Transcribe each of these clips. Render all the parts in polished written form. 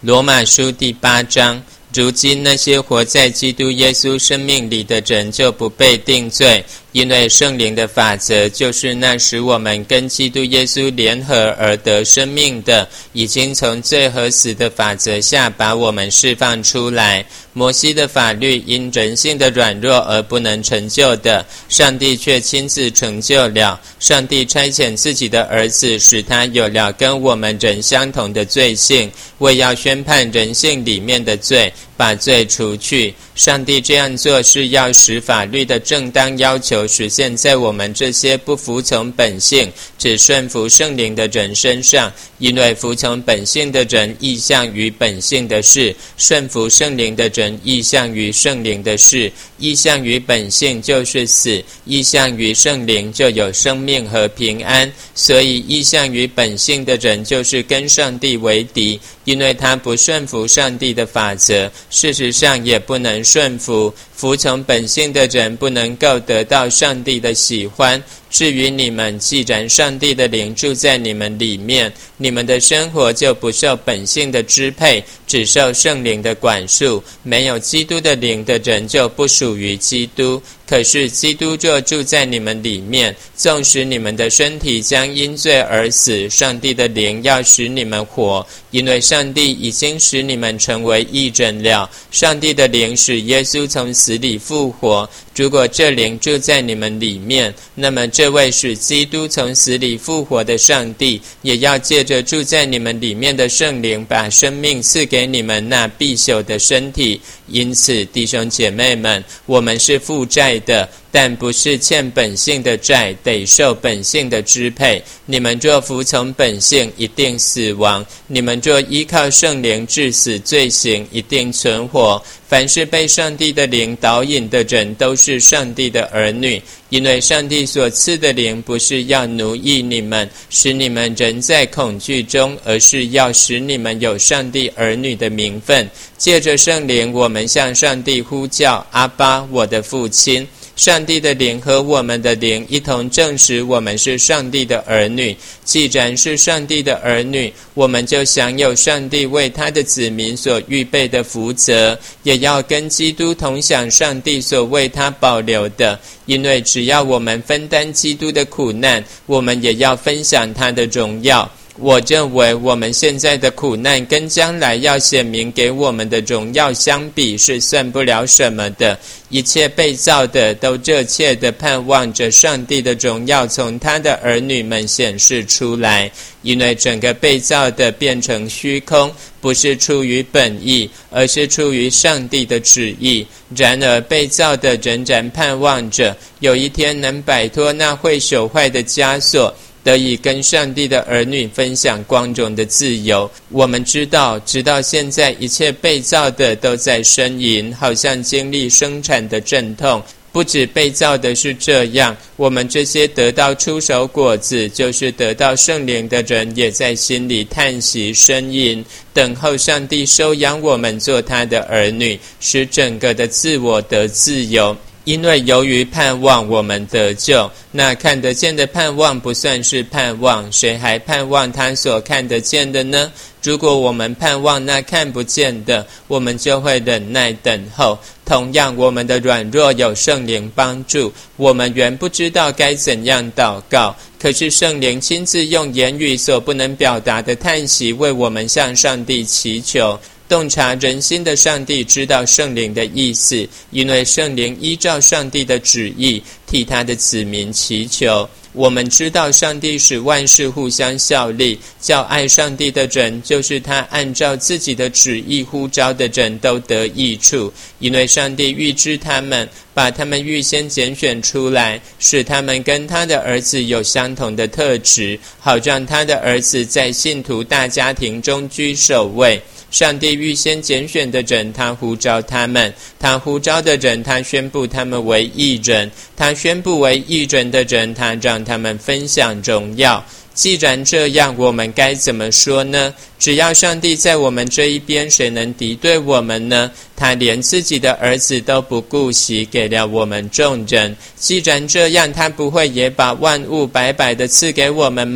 罗马书第8章，如今那些活在基督耶稣生命里的人就不被定罪，因为圣灵的法则就是那使我们跟基督耶稣联合而得生命的，已经从罪和死的法则下把我们释放出来。摩西的法律因人性的软弱而不能成就的，上帝却亲自成就了。上帝差遣自己的儿子，使他有了跟我们人相同的罪性，为要宣判人性里面的罪，把罪除去。上帝这样做是要使法律的正当要求实现在我们这些不服从本性只顺服圣灵的人身上，因为服从本性的人意向于本性的事，顺服圣灵的人意向于圣灵的事。意向于本性就是死，意向于圣灵就有生命和平安。所以意向于本性的人就是跟上帝为敌，因为他不顺服上帝的法则，事实上也不能顺服。服从本性的人不能够得到上帝的喜欢。至于你们，既然上帝的灵住在你们里面，你们的生活就不受本性的支配，只受圣灵的管束。没有基督的灵的人就不属于基督。可是基督若住在你们里面，纵使你们的身体将因罪而死，上帝的灵要使你们活，因为上帝已经使你们成为义人了。上帝的灵使耶稣从死里复活，如果这灵住在你们里面，那么这位使基督从死里复活的上帝，也要借着住在你们里面的圣灵，把生命赐给你们那必朽的身体。因此弟兄姐妹们，我们是负债的，但不是欠本性的债，得受本性的支配。你们若服从本性，一定死亡；你们若依靠圣灵致死罪行，一定存活。凡是被上帝的灵导引的人，都是上帝的儿女。因为上帝所赐的灵不是要奴役你们，使你们人在恐惧中，而是要使你们有上帝儿女的名分。借着圣灵，我们向上帝呼叫，阿爸，我的父亲。上帝的灵和我们的灵一同证实我们是上帝的儿女。既然是上帝的儿女，我们就享有上帝为他的子民所预备的福泽，也要跟基督同享上帝所为他保留的。因为只要我们分担基督的苦难，我们也要分享他的荣耀。我认为我们现在的苦难跟将来要显明给我们的荣耀相比，是算不了什么的。一切被造的都热切地盼望着上帝的荣耀从他的儿女们显示出来，因为整个被造的变成虚空，不是出于本意，而是出于上帝的旨意。然而被造的仍然盼望着有一天能摆脱那会朽坏的枷锁，得以跟上帝的儿女分享光荣的自由。我们知道，直到现在一切被造的都在呻吟，好像经历生产的阵痛。不止被造的是这样，我们这些得到出手果子，就是得到圣灵的人，也在心里叹息呻吟，等候上帝收养我们做他的儿女，使整个的自我得自由。因为由于盼望我们得救，那看得见的盼望不算是盼望，谁还盼望他所看得见的呢？如果我们盼望那看不见的，我们就会忍耐等候。同样，我们的软弱有圣灵帮助，我们原不知道该怎样祷告，可是圣灵亲自用言语所不能表达的叹息为我们向上帝祈求。洞察人心的上帝知道圣灵的意思，因为圣灵依照上帝的旨意替他的子民祈求。我们知道上帝使万事互相效力，叫爱上帝的人，就是他按照自己的旨意呼召的人，都得益处。因为上帝预知他们，把他们预先拣选出来，使他们跟他的儿子有相同的特质，好让他的儿子在信徒大家庭中居首位。上帝预先拣选的人，他呼召他们；他呼召的人，他宣布他们为义人；他宣布为义人的人，他让他们分享荣耀。既然这样，我们该怎么说呢？只要上帝在我们这一边，谁能敌对我们呢？他连自己的儿子都不顾惜，给了我们众人。既然这样，他不会也把万物白白的赐给我们吗？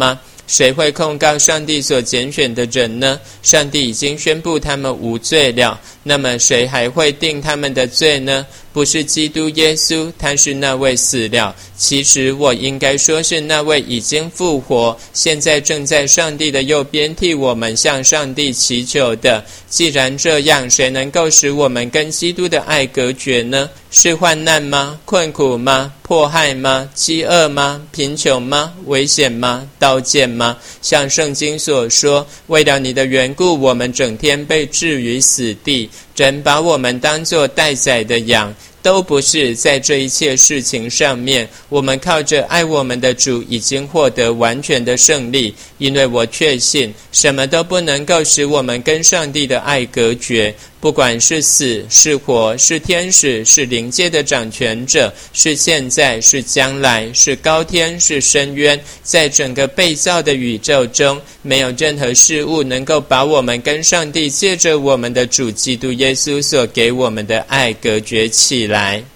谁会控告上帝所拣选的人呢？上帝已经宣布他们无罪了，那么谁还会定他们的罪呢？不是基督耶稣，他是那位死了，其实我应该说是那位已经复活，现在正在上帝的右边替我们向上帝祈求的。既然这样，谁能够使我们跟基督的爱隔绝呢？是患难吗？困苦吗？迫害吗？饥饿吗？贫穷吗？危险吗？刀剑吗？像圣经所说，为了你的缘故，我们整天被置于死地，人把我们当作待宰的羊。都不是在这一切事情上面，我们靠着爱我们的主已经获得完全的胜利，因为我确信什么都不能够使我们跟上帝的爱隔绝，不管是死是活，是天使是灵界的掌权者，是现在是将来，是高天是深渊，在整个被造的宇宙中，没有任何事物能够把我们跟上帝借着我们的主基督耶稣所给我们的爱隔绝起来。